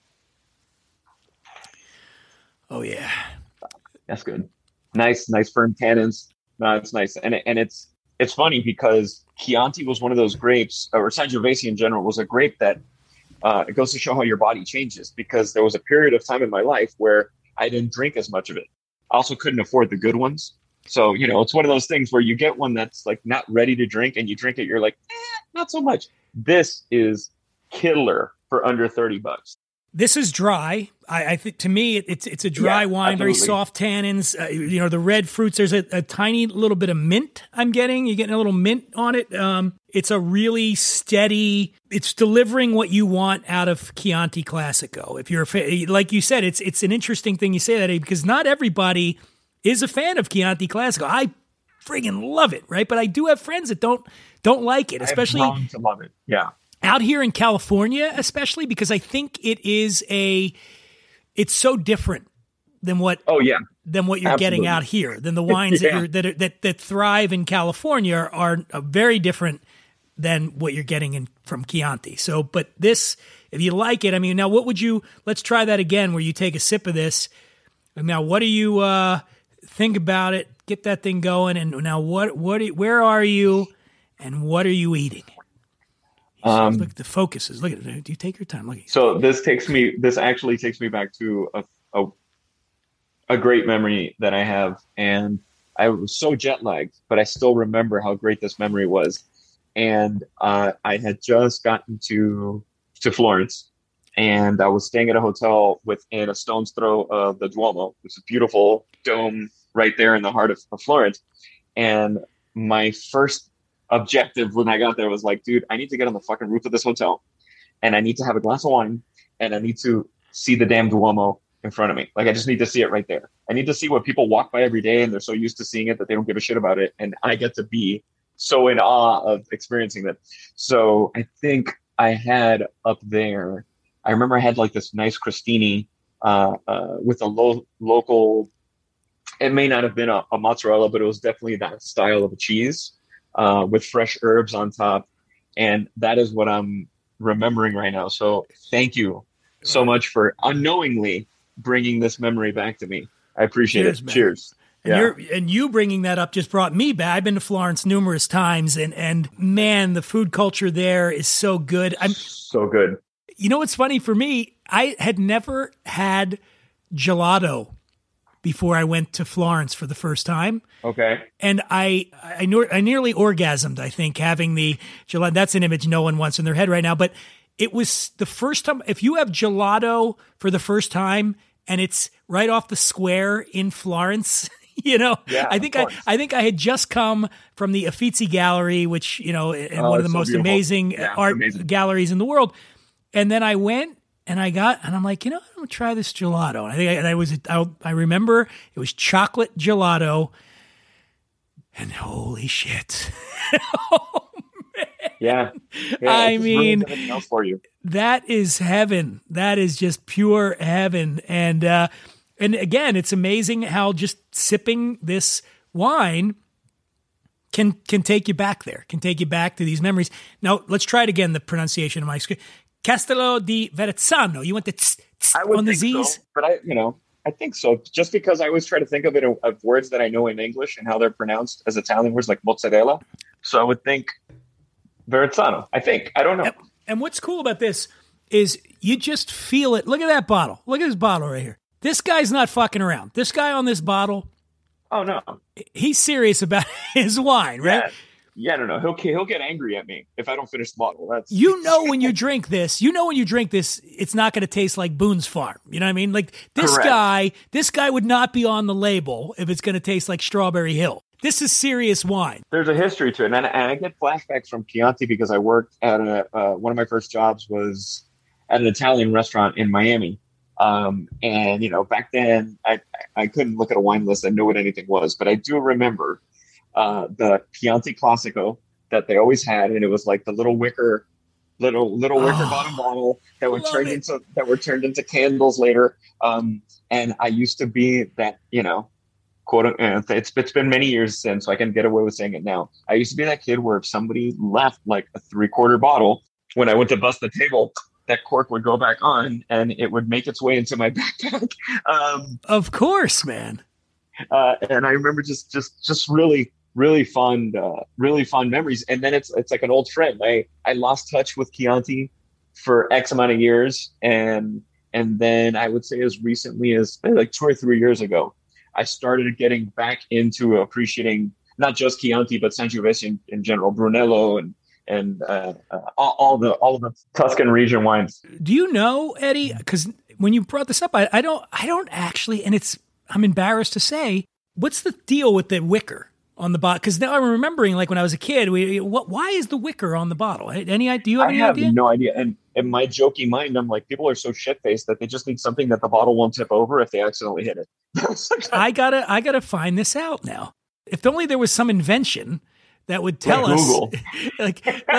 Oh yeah, that's good. Nice, nice firm tannins. No, it's nice, and it, and it's it's funny because Chianti was one of those grapes, or Sangiovese in general was a grape that. Uh, it goes to show how your body changes, because there was a period of time in my life where I didn't drink as much of it. I also couldn't afford the good ones. So, you know, it's one of those things where you get one that's like not ready to drink and you drink it. You're like, eh, not so much. This is killer for under thirty bucks. This is dry. I, I think to me, it, it's it's a dry yeah, wine, absolutely. Very soft tannins. Uh, you know, the red fruits. There's a, a tiny little bit of mint. I'm getting. You're getting a little mint on it. Um, it's a really steady. It's delivering what you want out of Chianti Classico. If you're a fa- like you said, it's it's an interesting thing you say that, because not everybody is a fan of Chianti Classico. I friggin' love it, right? But I do have friends that don't don't like it, especially I've grown to love it. Yeah. Out here in California, especially, because I think it is a, it's so different than what oh yeah than what you're Absolutely. getting out here. Than the wines yeah. that you're that, are, that that thrive in California are, are, are very different than what you're getting in from Chianti. So, but this, if you like it, I mean, now what would you? Let's try that again, where you take a sip of this. Now, what do you uh, think about it? Get that thing going, and now what? What? Where are you? And what are you eating? Um, look at the focuses. Look at it. Do you take your time? Look at you. So this takes me. This actually takes me back to a, a a great memory that I have, and I was so jet lagged, but I still remember how great this memory was. and uh, I had just gotten to to Florence, and I was staying at a hotel within a stone's throw of the Duomo, which is a beautiful dome right there in the heart of, of Florence. And my first objective when I got there was like, dude, I need to get on the fucking roof of this hotel, and I need to have a glass of wine, and I need to see the damn Duomo in front of me. Like, I just need to see it right there. I need to see what people walk by every day, and they're so used to seeing it that they don't give a shit about it. And I get to be so in awe of experiencing that. So I think I had up there, I remember I had like this nice crostini uh, uh, with a lo- local, it may not have been a, a mozzarella, but it was definitely that style of a cheese uh, with fresh herbs on top. And that is what I'm remembering right now. So thank you so much for unknowingly bringing this memory back to me. I appreciate Cheers, it. man. Cheers. And, Yeah. you're, and you bringing that up just brought me back. I've been to Florence numerous times, and, and man, the food culture there is so good. I'm so good. You know what's funny for me? I had never had gelato before I went to Florence for the first time. Okay. And I I, nor- I nearly orgasmed, I think, having the gelato. That's an image no one wants in their head right now. But it was the first time, if you have gelato for the first time and it's right off the square in Florence, you know, Yeah, I think of I, course. I think I had just come from the Uffizi Gallery, which, you know, and Oh, one of the it's so most beautiful. amazing Yeah, art amazing. galleries in the world. And then I went and I got, and I'm like, you know, I'm gonna try this gelato. And I think, I, and I was, I, I remember it was chocolate gelato, and holy shit. Yeah. Yeah, I it just mean, ruins everything else for you. That is heaven. That is just pure heaven. And, uh, and again, it's amazing how just sipping this wine can, can take you back there, can take you back to these memories. Now let's try it again. The pronunciation of my screen. Castello di Verrazzano. You went the tss, tss I would on the think Z's. so, but I, you know, I think so. Just because I always try to think of it of, of words that I know in English and how they're pronounced as Italian words, like mozzarella. So I would think Verrazzano. I think. I don't know. And, and what's cool about this is you just feel it. Look at that bottle. Look at this bottle right here. This guy's not fucking around. This guy on this bottle, Oh no. he's serious about his wine, right? Yeah. Yeah, no, no. He'll he'll get angry at me if I don't finish the bottle. That's You know when you drink this, you know when you drink this, it's not going to taste like Boone's Farm. You know what I mean? Like this Correct. guy, this guy would not be on the label if it's going to taste like Strawberry Hill. This is serious wine. There's a history to it, and I, and I get flashbacks from Chianti because I worked at a uh, one of my first jobs was at an Italian restaurant in Miami. Um, and you know, back then I I couldn't look at a wine list and know what anything was, but I do remember uh, the Chianti Classico that they always had, and it was like the little wicker, little little wicker Oh, bottom bottle that were love turned it. into that were turned into candles later. Um, and I used to be that, you know, quote. Uh, it's it's been many years since, so I can get away with saying it now. I used to be that kid where if somebody left like a three quarter bottle when I went to bust the table, that cork would go back on and it would make its way into my backpack. Um, Of course, man. uh, and I remember just, just, just really, really fond, uh, really fond memories. And then it's, it's like an old friend. I, I lost touch with Chianti for X amount of years. And, and then I would say as recently as maybe like two or three years ago, I started getting back into appreciating not just Chianti, but Sangiovese in, in general, Brunello and, and uh, uh, all, all the all of the Tuscan region wines. Do you know, Eddie? Because when you brought this up, I, I don't, I don't actually, and it's, I'm embarrassed to say, what's the deal with the wicker on the bottle? Because now I'm remembering, like when I was a kid, we, what, why is the wicker on the bottle? Any idea? Do you have I any have idea? no idea. And in my jokey mind, I'm like, people are so shit faced that they just need something that the bottle won't tip over if they accidentally hit it. I gotta, I gotta find this out now. If only there was some invention that would tell Like us, Google. like,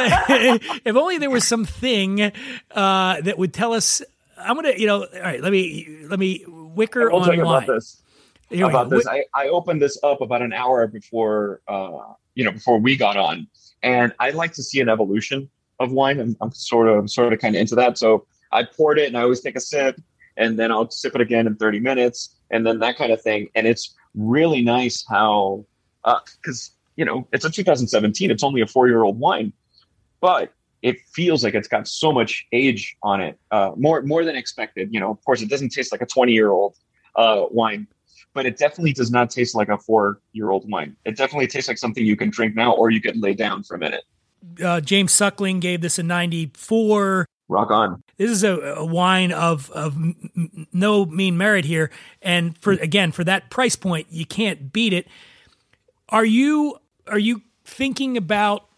if only there was something uh, that would tell us. I'm gonna, you know, all right. Let me, let me wicker I'll tell you online. about this. Here we about go. this, I, I opened this up about an hour before, uh, you know, before we got on, and I like to see an evolution of wine. I'm, I'm sort of, sort of, kind of into that. So I poured it, and I always take a sip, and then I'll sip it again in thirty minutes, and then that kind of thing. And it's really nice how, because uh, you know, it's a two thousand seventeen. It's only a four-year-old wine, but it feels like it's got so much age on it, uh, more more than expected. You know, of course, it doesn't taste like a twenty-year-old uh, wine, but it definitely does not taste like a four-year-old wine. It definitely tastes like something you can drink now, or you could lay down for a minute. Uh, James Suckling gave this a ninety-four. Rock on. This is a, a wine of of m- no mean merit here, and for again for that price point, you can't beat it. Are you are you thinking about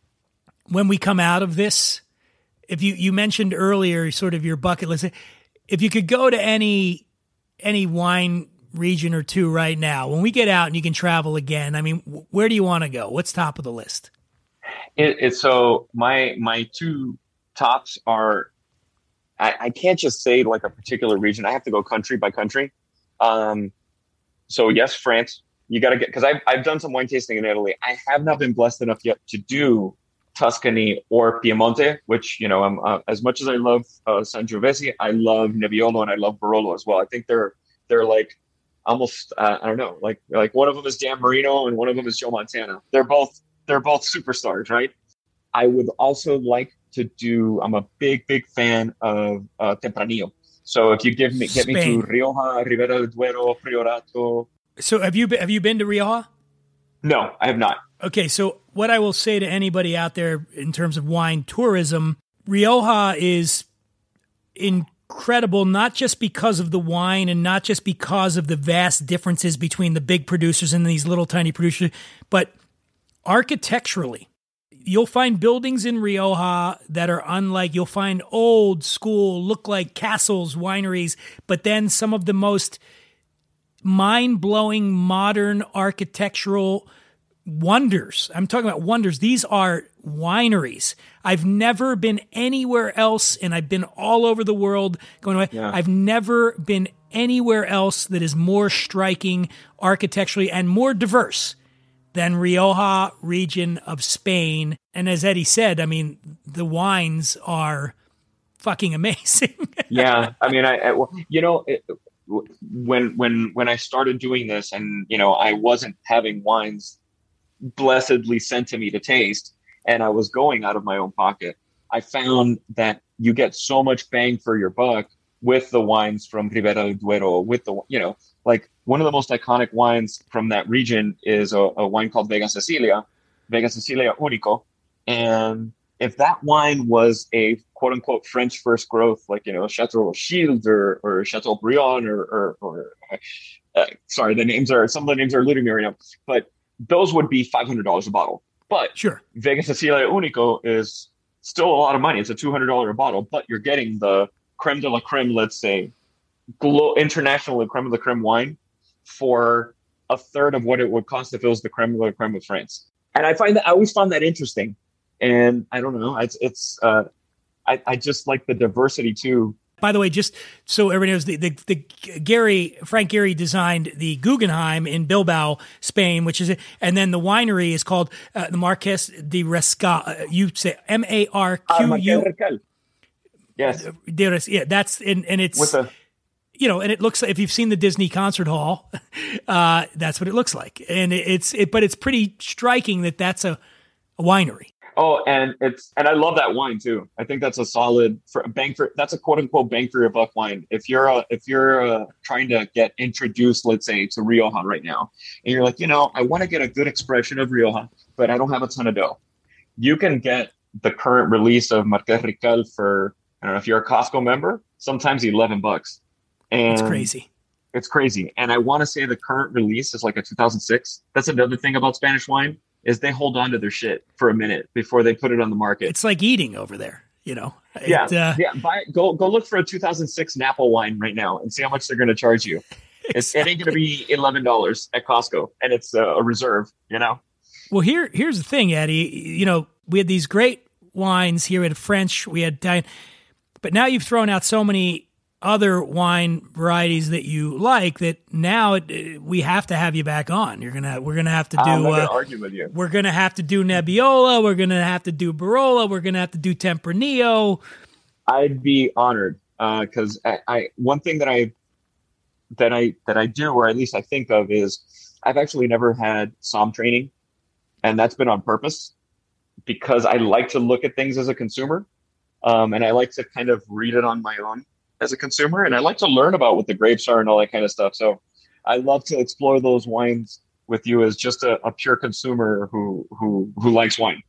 when we come out of this? If you you mentioned earlier, sort of your bucket list. If you could go to any any wine region or two right now, when we get out and you can travel again, I mean, where do you want to go? What's top of the list? It, it's so my my two tops are. I, I can't just say like a particular region. I have to go country by country. Um, so yes, France. You got to get because I've I've done some wine tasting in Italy. I have not been blessed enough yet to do Tuscany or Piemonte, which you know, I'm uh, as much as I love uh, Sangiovese, I love Nebbiolo and I love Barolo as well. I think they're they're like almost uh, I don't know, like like one of them is Dan Marino and one of them is Joe Montana. They're both they're both superstars, right? I would also like to do. I'm a big big fan of uh, Tempranillo. So if you give me get Spain. me to Rioja, Ribera del Duero, Priorato. So have you been, have you been to Rioja? No, I have not. Okay, so what I will say to anybody out there in terms of wine tourism, Rioja is incredible, not just because of the wine and not just because of the vast differences between the big producers and these little tiny producers, but architecturally. You'll find buildings in Rioja that are unlike, you'll find old school, look like castles, wineries, but then some of the most mind-blowing modern architectural wonders. I'm talking about wonders. These are wineries. I've never been anywhere else, and I've been all over the world going away. Yeah. I've never been anywhere else that is more striking architecturally and more diverse than Rioja region of Spain. And as Eddie said, I mean, the wines are fucking amazing. Yeah. I mean, I, I you know, it, when, when, when I started doing this and, you know, I wasn't having wines blessedly sent to me to taste, and I was going out of my own pocket, I found that you get so much bang for your buck with the wines from Ribera del Duero, with the, you know, like one of the most iconic wines from that region is a, a wine called Vega Sicilia, Vega Sicilia Unico. And if that wine was a quote unquote French first growth, like, you know, Chateau Shield or, or Chateaubriand or, or, or uh, sorry, the names are, some of the names are eluding me right now, but those would be five hundred dollars a bottle. But sure, Vega Sicilia Unico is still a lot of money. It's a two hundred dollars a bottle, but you're getting the creme de la creme, let's say, glo- international creme de la creme wine for a third of what it would cost if it was the creme de la creme of France. And I find that I always found that interesting. And I don't know, it's, it's, uh, I, I just like the diversity too. By the way, just so everybody knows, the, the, the Gary, Frank Gehry designed the Guggenheim in Bilbao, Spain, which is, and then the winery is called uh, the Marqués de Riscal. Uh, you say M A R Q U. Uh, yes. Yeah, that's, and, and it's, with a, you know, and it looks like, if you've seen the Disney concert hall, uh, that's what it looks like. And it's, it, but it's pretty striking that that's a, a winery. Oh, and it's, and I love that wine too. I think that's a solid for bang for, that's a quote unquote bang for your buck wine. If you're uh, if you're uh, trying to get introduced, let's say, to Rioja right now, and you're like, you know, I want to get a good expression of Rioja, but I don't have a ton of dough. You can get the current release of Marqués Riscal for, I don't know if you're a Costco member, sometimes eleven bucks. And it's crazy. It's crazy. And I want to say the current release is like a two thousand six. That's another thing about Spanish wine, is they hold on to their shit for a minute before they put it on the market. It's like eating over there, you know? Yeah. It, uh, yeah. Buy, go, go look for a two thousand six Napa wine right now and see how much they're going to charge you. It's, it ain't going to be eleven dollars at Costco, and it's uh, a reserve, you know? Well, here, here's the thing, Eddie, you know, we had these great wines here. We had French, we had Italian, but now you've thrown out so many other wine varieties that you like that now it, we have to have you back on. You're gonna we're gonna have to do. I'm not gonna uh, argue with you. We're gonna have to do Nebbiolo. We're gonna have to do Barolo. We're gonna have to do Tempranillo. I'd be honored because uh, I, I one thing that I that I that I do, or at least I think of, is I've actually never had somm training, and that's been on purpose because I like to look at things as a consumer, um, and I like to kind of read it on my own as a consumer, and I like to learn about what the grapes are and all that kind of stuff. So I love to explore those wines with you as just a, a pure consumer who who who likes wine.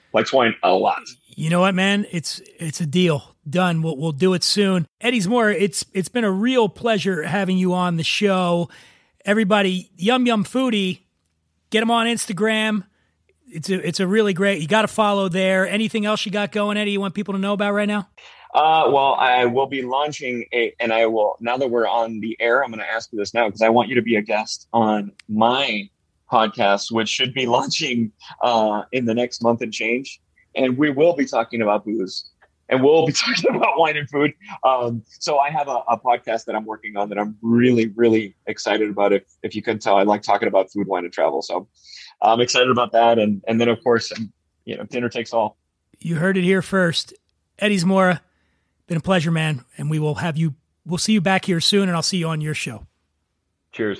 likes wine a lot. You know what, man? It's it's a deal. Done. We'll we'll do it soon. Eddie Zamora, it's it's been a real pleasure having you on the show. Everybody, Yum Yum Foodie, get him on Instagram. It's a it's a really great. You got to follow there. Anything else you got going, Eddie? You want people to know about right now? Uh, well, I will be launching a, and I will, now that we're on the air, I'm going to ask you this now because I want you to be a guest on my podcast, which should be launching uh, in the next month and change. And we will be talking about booze and we'll be talking about wine and food. Um, so I have a, a podcast that I'm working on that I'm really, really excited about. If, if you couldn't tell, I like talking about food, wine, and travel. So I'm excited about that. And, and then of course, you know, dinner takes all. You heard it here first. Eddie Zamora. Been a pleasure, man. And we will have you, we'll see you back here soon, and I'll see you on your show. Cheers.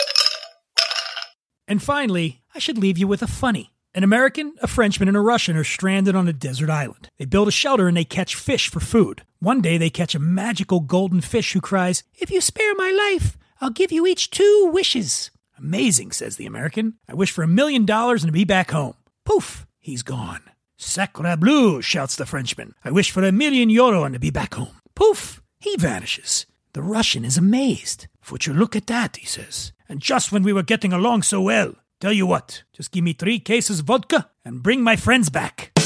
And finally, I should leave you with a funny. An American, a Frenchman, and a Russian are stranded on a desert island. They build a shelter and they catch fish for food. One day they catch a magical golden fish who cries, "If you spare my life, I'll give you each two wishes." "Amazing," says the American. "I wish for a million dollars and to be back home." Poof, he's gone. "Sacre bleu," shouts the Frenchman. "I wish for a million euro and to be back home." Poof, he vanishes. The Russian is amazed. "Would you look at that," he says. "And just when we were getting along so well. Tell you what, just give me three cases of vodka and bring my friends back."